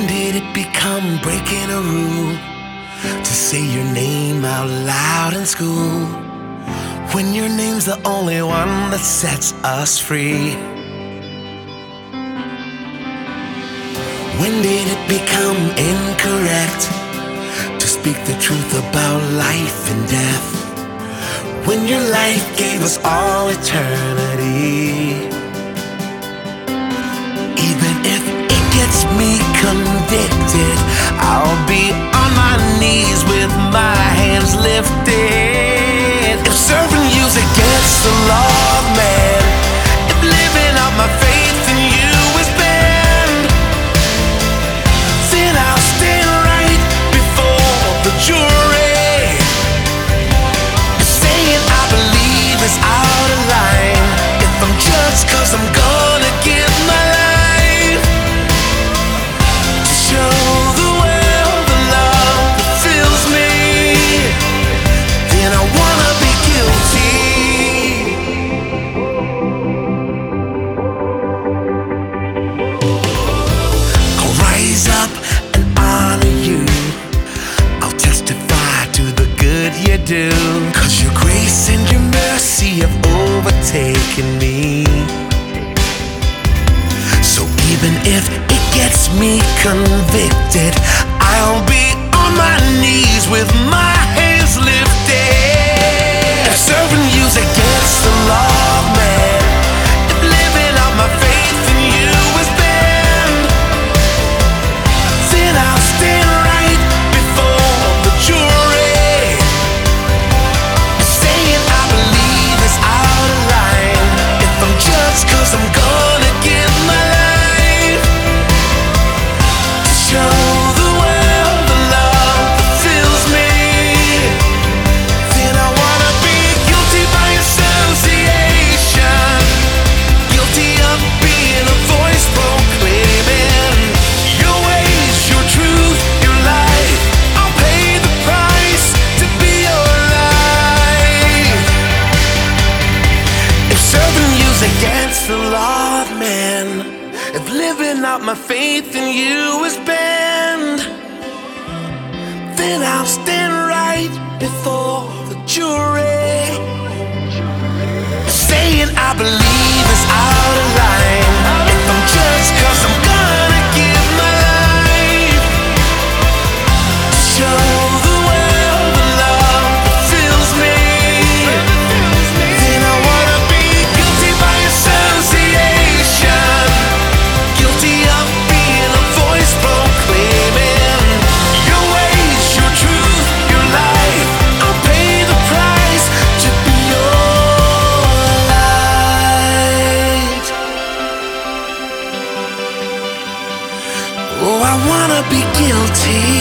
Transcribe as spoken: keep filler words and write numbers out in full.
When did it become breaking a rule to say your name out loud in school? When your name's the only one that sets us free. When did it become incorrect to speak the truth about life and death? When your life gave us all eternity. Even if it gets me convicted, I'll be on my knees with my hands lifted. If serving you's against the law, man, if living out my faith in you is banned, then I'll stand right before the jury. If saying I believe is out of line, if I'm judged cause I'm gonna give my life to show the world the love that fills me, then I wanna be guilty. I'll rise up and honor you. I'll testify to the good you do, cause your grace and your mercy have overtaken me. So even if it gets me convicted, I'll be on my knees with my hands lifted. If serving you's against the law, man, if living out my faith in you is banned, then I'll stand right before the jury. If saying I believe is out of line, if I'm judged cause I'm gonna give my life to show the world the love that fills me, then I wanna be guilty by association, guilty of being a voice proclaiming your ways, your truth, your life. I'll pay the price to be your life. If serving you's against the law, man, if living out my faith in you is banned, then I'll stand right before the jury. Saying I believe is out of line, if I'm judged cause I'm gonna give my life to show the world the love that fills me, then I wanna be guilty by association, guilty of being a voice proclaiming your ways, your truth, your life. I'll pay the price to be your light. Oh, I wanna be guilty.